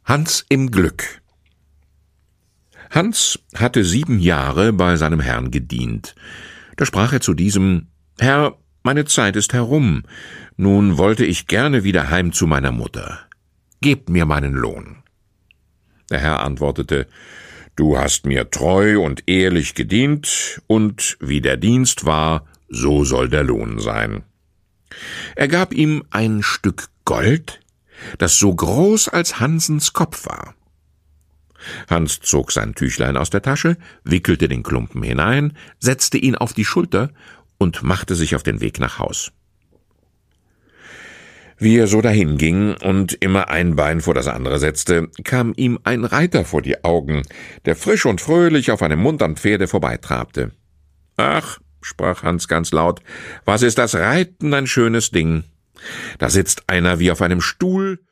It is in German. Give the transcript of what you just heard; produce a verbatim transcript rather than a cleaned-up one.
Hans im Glück. Hans hatte sieben Jahre bei seinem Herrn gedient. Da sprach er zu diesem: »Herr, meine Zeit ist herum. Nun wollte ich gerne wieder heim zu meiner Mutter. Gebt mir meinen Lohn.« Der Herr antwortete: »Du hast mir treu und ehrlich gedient, und wie der Dienst war, so soll der Lohn sein.« Er gab ihm ein Stück Gold, das so groß als Hansens Kopf war. Hans zog sein Tüchlein aus der Tasche, wickelte den Klumpen hinein, setzte ihn auf die Schulter und machte sich auf den Weg nach Haus. Wie er so dahinging und immer ein Bein vor das andere setzte, kam ihm ein Reiter vor die Augen, der frisch und fröhlich auf einem muntern Pferde vorbeitrabte. »Ach«, sprach Hans ganz laut, »was ist das Reiten ein schönes Ding! Da sitzt einer wie auf einem Stuhl,